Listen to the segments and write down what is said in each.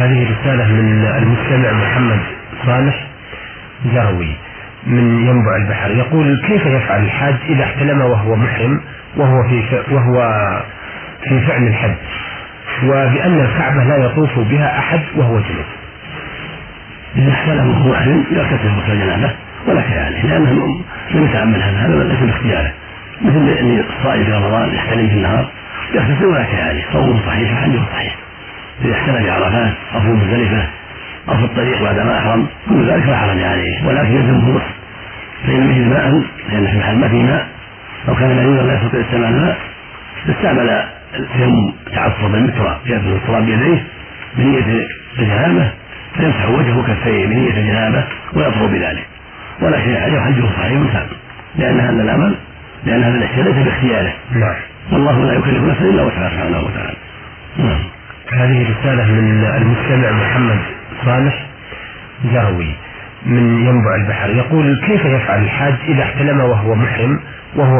هذه رسالة من المستمع محمد صالح جروي من ينبع البحر، يقول: كيف يفعل الحاج إذا احتلم وهو محرم وهو في فعل الحج، وبأن الكعبة لا يطوف بها أحد وهو جنوب؟ إذا احتلم وهو محرم يغتسل غسل جنابه ولا شيء عليه، لأنه لم يتعمد هذا ليس باختياره، مثل أن الصائم في رمضان يحتلم في النهار يغتسل ولا شيء عليه، صومه صحيح وحجه صحيح. إذا احتلم في عرفات أو في مزدلفة أو في الطريق بعد ما أحرم كل ذلك لا حرج عليه، ولكن يلزمه الغسل، فإن يجد ماء لأن في المحل ما فيه ماء أو كان مريضا لا يستطيع استعمال الماء استعمل التيمم تعصب بالتراب، يأخذ التراب بيديه بنية الجنابة فيمسح وجهه وكفيه بنية الجنابة ويطهر بذلك ولا شيء عليه وحجه صحيح تام، لأن هذا الأشياء ليس باختياره. نعم. والله لا يكلف نفسا إلا وسعها سبحانه وتعالى. هذه رسالة من المستمع محمد صالح جروي من ينبع البحر، يقول: كيف يفعل الحاج إذا احتلم وهو محرم وهو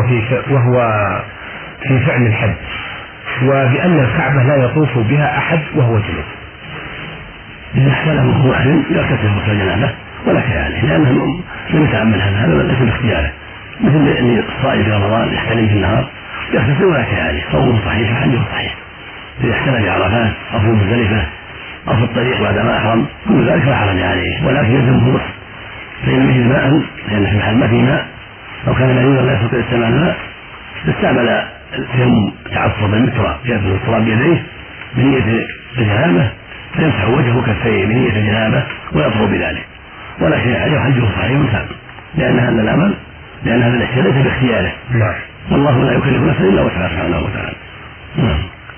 في فعل الحج، وبأن الكعبة لا يطوف بها أحد وهو جنوب؟ إذا احتلم وهو محرم يغتسل غسل جنابه ولا شيء عليه، لأنه لم يتعمد هذا ليس باختياره، مثل أن الصائم في رمضان يحتلم في النهار يغتسل ولا شيء عليه، صومه صحيح وحجه صحيح. إذا احتلم في عرفات أو في مزدلفة أو في الطريق بعد ما أحرم كل ذلك لا حرج عليه، ولكن يلزمه الغسل، فإن يجد ماء لأن في المحل ما فيه ماء أو كان مريضا لا يستطيع استعمال الماء استعمل التيمم تعصب بالتراب، يأخذ التراب بيديه بنية الجنابة فيمسح وجهه وكفيه بنية الجنابة ويطهر بذلك ولا شيء عليه وحجه صحيح تام، لأن هذا الأشياء ليس باختياره. نعم. والله لا يكلف نفسا إلا وسعها سبحانه وتعالى.